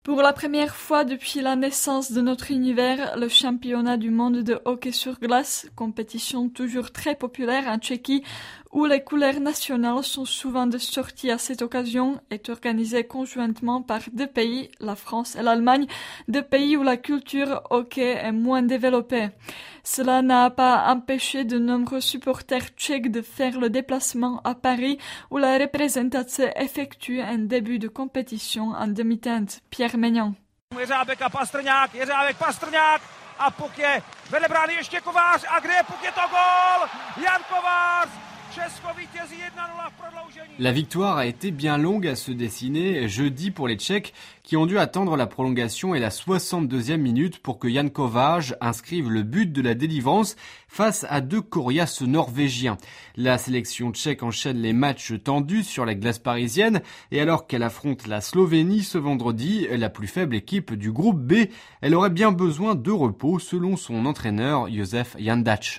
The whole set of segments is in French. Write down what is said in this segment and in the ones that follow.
Pour la première fois depuis la naissance de notre univers, le championnat du monde de hockey sur glace, compétition toujours très populaire en Tchéquie, où les couleurs nationales sont souvent de sortie à cette occasion, est organisé conjointement par deux pays, la France et l'Allemagne, deux pays où la culture hockey est moins développée. Cela n'a pas empêché de nombreux supporters tchèques de faire le déplacement à Paris, où la représentation effectue un début de compétition en demi-teinte. Pierre Maignan. Jeřábek a Pastrňák a puk je vedle brány ještě Kovář a kde je puk, je to gól! Jan Kovář! Česko vítězí 1-0 v prodloužení. La victoire a été bien longue à se dessiner jeudi pour les Tchèques qui ont dû attendre la prolongation et la 62e minute pour que Jan Kovář inscrive le but de la délivrance face à deux coriaces norvégiens. La sélection tchèque enchaîne les matchs tendus sur la glace parisienne et alors qu'elle affronte la Slovénie ce vendredi, la plus faible équipe du groupe B, elle aurait bien besoin de repos selon son entraîneur Josef Jandač.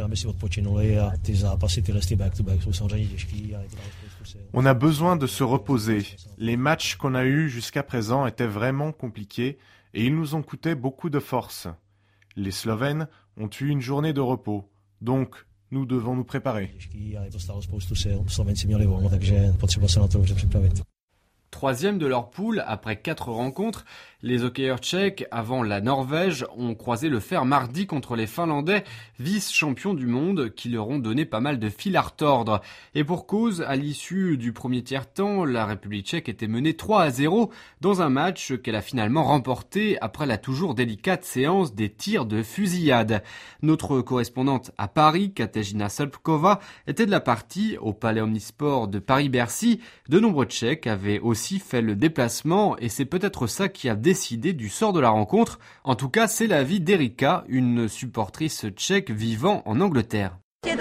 On a besoin de se reposer. Les matchs qu'on a eus jusqu'à présent étaient vraiment compliqués et ils nous ont coûté beaucoup de force. Les Slovènes ont eu une journée de repos, donc nous devons nous préparer. Troisième de leur poule, après 4 rencontres, les hockeyeurs tchèques, avant la Norvège, ont croisé le fer mardi contre les Finlandais, vice-champions du monde, qui leur ont donné pas mal de fil à retordre. Et pour cause, à l'issue du premier tiers-temps, la République tchèque était menée 3-0 dans un match qu'elle a finalement remporté après la toujours délicate séance des tirs de fusillade. Notre correspondante à Paris, Kateřina Salpkova, était de la partie au Palais Omnisport de Paris-Bercy. De nombreux Tchèques avaient aussi fait le déplacement et c'est peut-être ça qui a décidé du sort de la rencontre. En tout cas, c'est l'avis d'Erika, une supportrice tchèque vivant en Angleterre.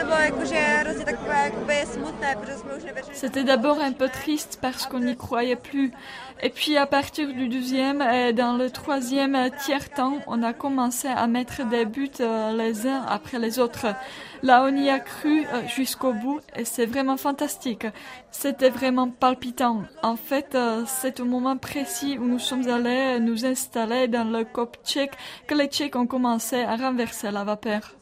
C'était d'abord un peu triste parce qu'on n'y croyait plus. Et puis à partir du deuxième et dans le troisième tiers-temps, on a commencé à mettre des buts les uns après les autres. Là, on y a cru jusqu'au bout et c'est vraiment fantastique. C'était vraiment palpitant. En fait, c'est au moment précis où nous sommes allés nous installer dans le COP tchèque que les Tchèques ont commencé à renverser la vapeur.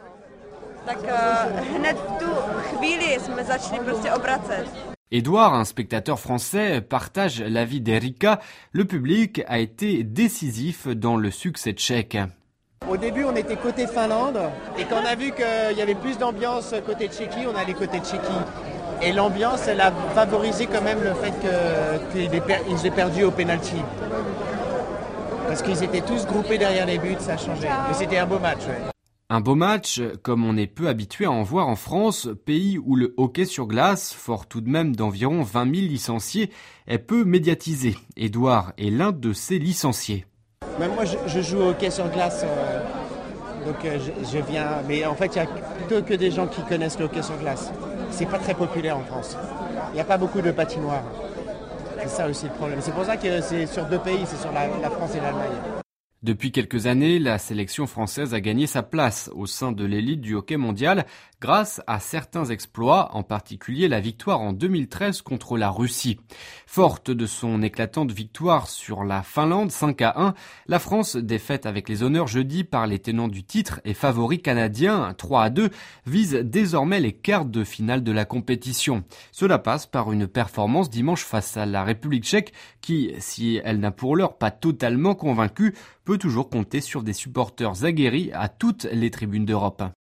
Édouard, un spectateur français, partage l'avis d'Erika. Le public a été décisif dans le succès tchèque. Au début, on était côté Finlande et quand on a vu qu'il y avait plus d'ambiance côté Tchéquie, on allait côté Tchéquie. Et l'ambiance, elle a favorisé quand même le fait qu'ils aient perdu au pénalty. Parce qu'ils étaient tous groupés derrière les buts, ça a changé. Mais c'était un beau match, ouais. Un beau match, comme on est peu habitué à en voir en France, pays où le hockey sur glace, fort tout de même d'environ 20 000 licenciés, est peu médiatisé. Édouard est l'un de ces licenciés. Même moi, je joue au hockey sur glace, donc je viens... Mais en fait, il n'y a plutôt que des gens qui connaissent le hockey sur glace. C'est pas très populaire en France. Il n'y a pas beaucoup de patinoires. C'est ça aussi le problème. C'est pour ça que c'est sur deux pays, c'est sur la France et l'Allemagne. Depuis quelques années, la sélection française a gagné sa place au sein de l'élite du hockey mondial grâce à certains exploits, en particulier la victoire en 2013 contre la Russie. Forte de son éclatante victoire sur la Finlande 5-1, la France, défaite avec les honneurs jeudi par les tenants du titre et favori canadien 3-2, vise désormais les quarts de finale de la compétition. Cela passe par une performance dimanche face à la République tchèque qui, si elle n'a pour l'heure pas totalement convaincu, peut toujours compter sur des supporters aguerris à toutes les tribunes d'Europe.